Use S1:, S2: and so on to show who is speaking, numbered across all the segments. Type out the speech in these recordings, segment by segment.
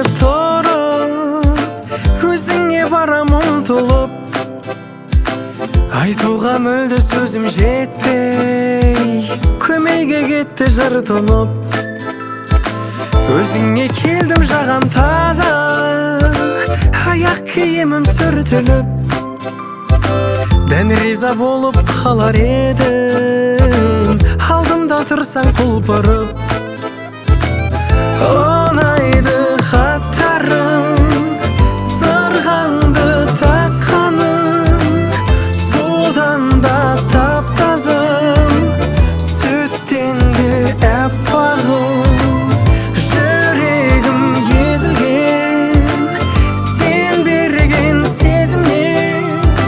S1: келіп тұрып, өзіңе барам ұмтылып. Айтуға мүлде сөзім жетпей, көмейге кетті жыр тұнып. Өзіңе келдім жағам таза, аяқ киімім сүртіліп. Дән риза болып қалар едім, алдымда тұрсаң құлпырып. Ұнайды хаттарың, сырғаңды таққаның, судан да тап-тазым, сүттен де әппағым. Жүрегім езілген, сен берген сезімнен,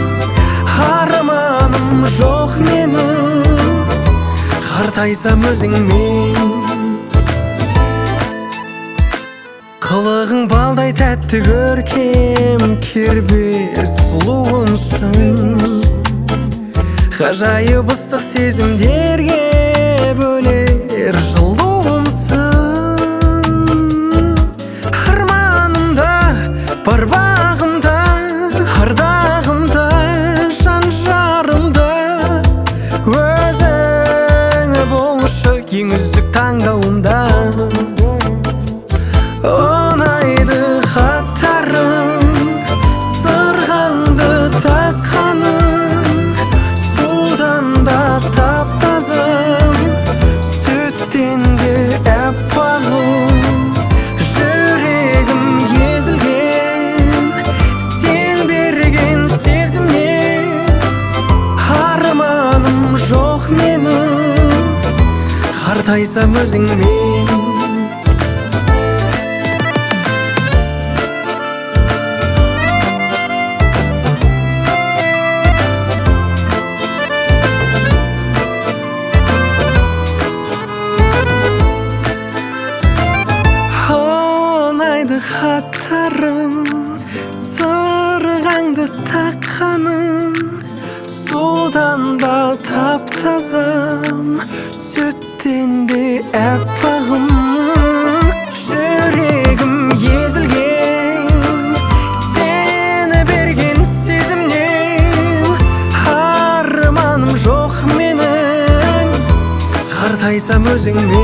S1: арманым жоқ менің, қартайсам өзіңмен. Қылығың балдай тәтті көркем, кербез сұлуымсың. Ғажайып ыстық сезімдерге бөлер жылуымсың. Арманымда, бар бағымда, ардағымда, жан жарымда, өзің болшы ең үздік таңдауымда. Ұнайды хаттарың, сырғаңды таққаның, судан да тап-тазым, сүттен де әппағым. Жүрегім езілген, сен берген сезімнен, арманым жоқ менің, қартайсам өзіңмен. Хаттарың, сырғаңды таққаның, судан да тап-тазам, сүттен де әппағым. Жүрегім езілген, сені берген сезімнен, арманым жоқ менің, қартайсам өзіңмен.